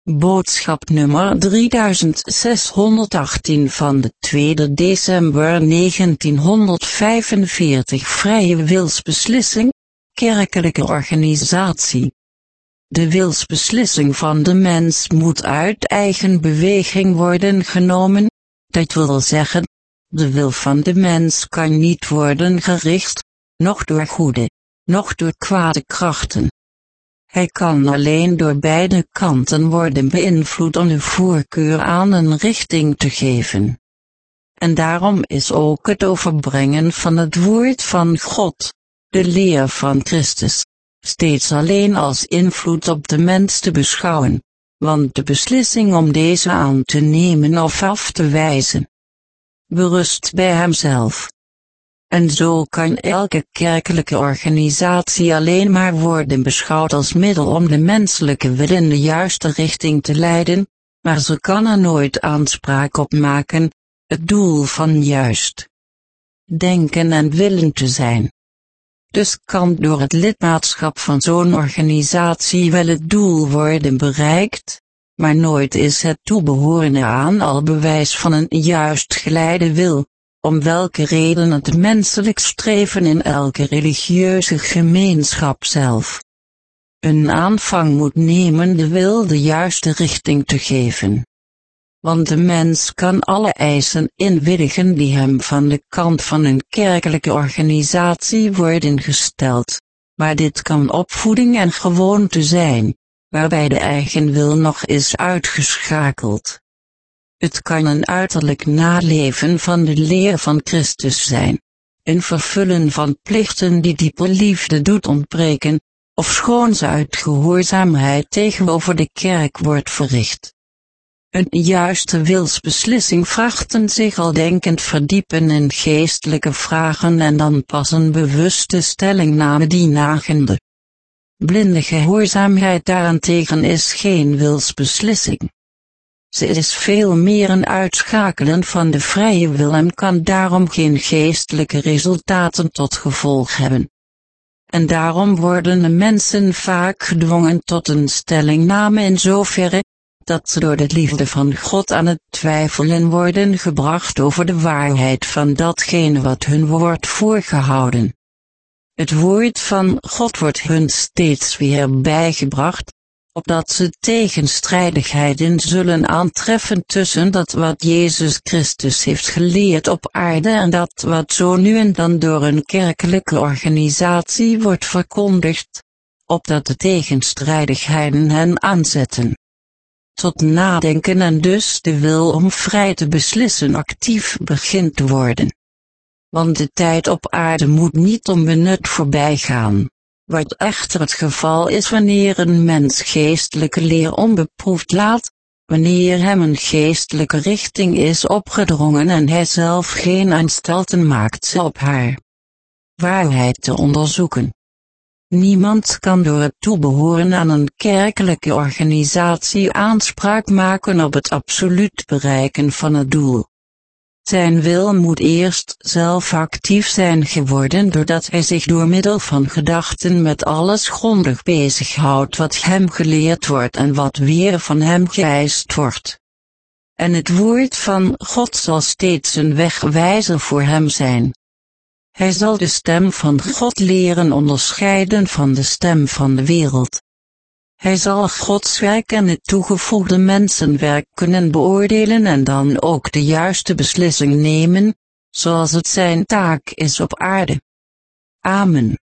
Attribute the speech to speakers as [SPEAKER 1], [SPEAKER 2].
[SPEAKER 1] Boodschap nummer 3618 van de 2 december 1945. Vrije wilsbeslissing, kerkelijke organisatie. De wilsbeslissing van de mens moet uit eigen beweging worden genomen, dat wil zeggen, de wil van de mens kan niet worden gericht, noch door goede, noch door kwade krachten. Hij kan alleen door beide kanten worden beïnvloed om de voorkeur aan een richting te geven. En daarom is ook het overbrengen van het woord van God, de leer van Christus, steeds alleen als invloed op de mens te beschouwen, want de beslissing om deze aan te nemen of af te wijzen, berust bij hemzelf. En zo kan elke kerkelijke organisatie alleen maar worden beschouwd als middel om de menselijke wil in de juiste richting te leiden, maar ze kan er nooit aanspraak op maken, het doel van juist denken en willen te zijn. Dus kan door het lidmaatschap van zo'n organisatie wel het doel worden bereikt, maar nooit is het toebehoren aan al bewijs van een juist geleide wil, om welke reden het menselijk streven in elke religieuze gemeenschap zelf een aanvang moet nemen de wil de juiste richting te geven. Want de mens kan alle eisen inwilligen die hem van de kant van een kerkelijke organisatie worden gesteld, maar dit kan opvoeding en gewoonte zijn, waarbij de eigen wil nog is uitgeschakeld. Het kan een uiterlijk naleven van de leer van Christus zijn, een vervullen van plichten die diepe liefde doet ontbreken, ofschoon ze uit gehoorzaamheid tegenover de kerk wordt verricht. Een juiste wilsbeslissing vraagt een zich al denkend verdiepen in geestelijke vragen en dan pas een bewuste stellingname dienagende. Blinde gehoorzaamheid daarentegen is geen wilsbeslissing. Ze is veel meer een uitschakelen van de vrije wil en kan daarom geen geestelijke resultaten tot gevolg hebben. En daarom worden de mensen vaak gedwongen tot een stellingname in zoverre, dat ze door de liefde van God aan het twijfelen worden gebracht over de waarheid van datgene wat hun wordt voorgehouden. Het woord van God wordt hun steeds weer bijgebracht, opdat ze tegenstrijdigheden zullen aantreffen tussen dat wat Jezus Christus heeft geleerd op aarde en dat wat zo nu en dan door een kerkelijke organisatie wordt verkondigd, opdat de tegenstrijdigheden hen aanzetten tot nadenken en dus de wil om vrij te beslissen actief begint te worden. Want de tijd op aarde moet niet onbenut voorbij gaan. Wat echter het geval is wanneer een mens geestelijke leer onbeproefd laat, wanneer hem een geestelijke richting is opgedrongen en hij zelf geen aanstalten maakt ze op haar waarheid te onderzoeken. Niemand kan door het toebehoren aan een kerkelijke organisatie aanspraak maken op het absoluut bereiken van het doel. Zijn wil moet eerst zelf actief zijn geworden doordat hij zich door middel van gedachten met alles grondig bezighoudt wat hem geleerd wordt en wat weer van hem geëist wordt. En het woord van God zal steeds een wegwijzer voor hem zijn. Hij zal de stem van God leren onderscheiden van de stem van de wereld. Hij zal Gods werk en het toegevoegde mensenwerk kunnen beoordelen en dan ook de juiste beslissing nemen, zoals het zijn taak is op aarde. Amen.